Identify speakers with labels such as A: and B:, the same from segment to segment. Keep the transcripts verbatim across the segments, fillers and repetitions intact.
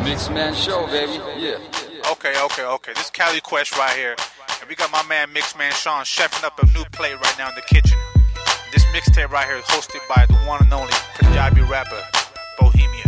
A: Mixman Show, baby. Yeah.
B: Okay, okay, okay. This is Cali Quest right here. And we got my man Mixman Sean chefing up a new plate right now in the kitchen. This mixtape right here is hosted by the one and only Punjabi rapper, Bohemia.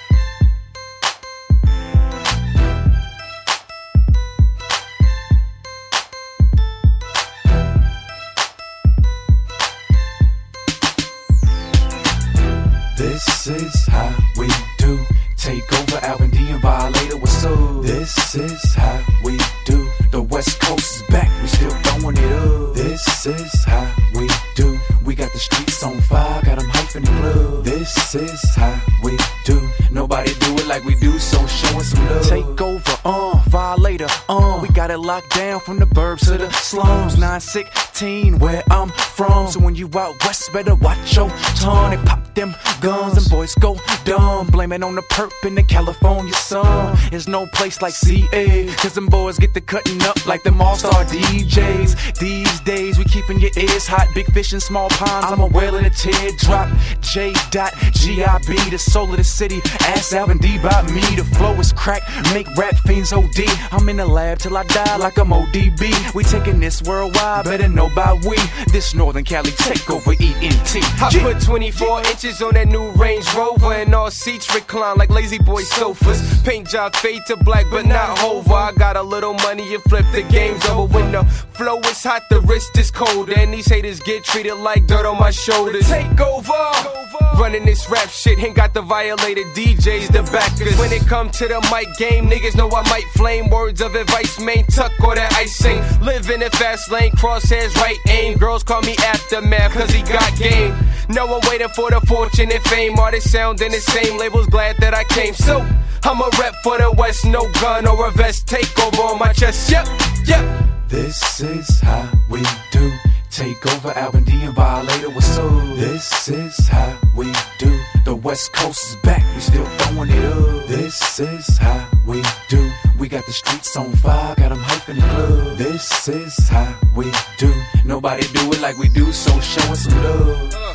C: This is how we do. Take over Al and D and Violator, what's up? This is how we do. The West Coast is back, we still throwing it up. This is how we do. We got the streets on fire, got them hype in the club. This is how we do. Nobody do it like we do, so show us some love. Take over, uh, Violator, uh. We got it locked down from the burbs to the slums. nine sixteen, where I'm from. So when you out west, better watch your tongue. They pop them guns and boys go dumb. Blame it on the perp in the California sun. There's no place like C A, cause them boys get to cutting up like them all-star D Js. These days we keeping your ears hot. Big fish in small ponds, I'm a whale in a teardrop. J dot G I B, the soul of the city. Ask Alvin D by me, the flow is crack, make rap fiends O D. I'm in the lab till I die like I'm O D B. We taking this worldwide, better know by we. This Northern Cali takeover E N T.
D: I put twenty-four inches on that new Range Rover, and all seats recline like lazy boy sofas. Paint job fade to black, but not Hova. I got a little money and flip the game's over. When the flow is hot, the wrist is cold, and these haters get treated like dirt on my shoulders. Take over, running this rap shit, ain't got the violated D Js, the backers. When it come to the mic game, niggas know I might flame. Words of advice, main tuck or that icing. Live in the fast lane, crosshairs, right aim. Girls call me Aftermath, cause he got game. No one waiting for the fortune and fame. Artists sounding the same, labels glad that I came. So, I'm a rep for the West, no gun or a vest. Take over on my chest, yep, yep.
C: This is how we do. Take over Al and D and Violator, what's up? This is how we do. The West Coast is back, we still throwing it up. This is how we do. We got the streets on fire, got them hype in the club. This is how we do. Nobody do it like we do, so show us some love.